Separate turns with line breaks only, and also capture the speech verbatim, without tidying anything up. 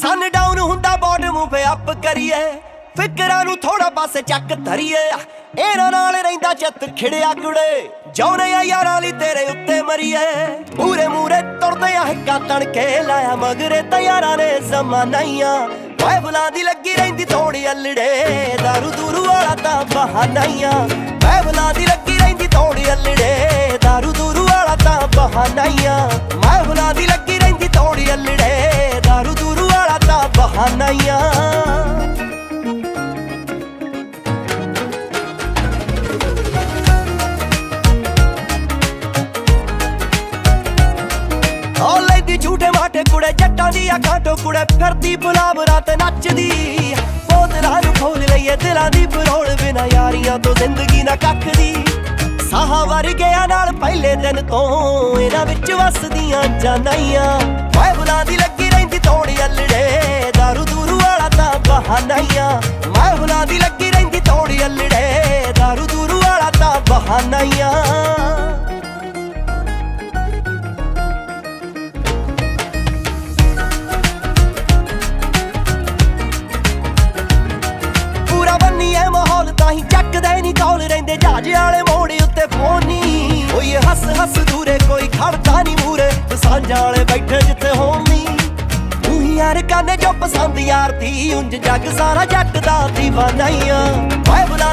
सन down हुंदा bottom पे up करिए फिकरां नूं थोड़ा पासे चक धरीए इन्हां नाल रहिंदा चित खिड़िया कुड़े जौने आ यारां लई तेरे उत्ते मरीए मूरे मूरे तुरदे आ हिक्का तड़के लाया मगरे तैयारां ने जमानाइयां बाइबलां दी लगी रहिंदी थोड़ी अल्लड़े दारू दूरू वाला तां बहानाइयां बाइबलां दी लगी रहिंदी थोड़ी अल्लड़े दारू दूरू वाला तां बहानाइयां बाइबलां दी लगी रहिंदी थोड़ी अल्लड़े दारू दूरू वाला तां बहानाइयां झूठे माटे कुड़े जट्टां दी अखां कुड़े फिरदी गुलाम रात नचदी बोतलां नूं खोल लईए दिलां दी परोल बिना यारियां तो जिंदगी ना कख दी साहां वर्गियां नाल पहले दिन तो इन्हां विच वसदियां जानाइयां बाइबलां दी लगी रहिंदी थोड़ी अल्लड़े दारू दूरू वाला तां बहानाइयां बाइबलां दी लगी रहिंदी थोड़ी अल्लड़े दारू दूरू वाला तां बहानाइयां चकदे नी कौल रहिंदे जहाज वाले मोड़ उत्ते फोनी कोई हस हस दूरे कोई खड़दा नी मूरे सांझा वाले बैठे जिथे होण नी तू यार काने जो पसंद यार दी उंज जग सारा जट दा दीवानाइयां बाइबलां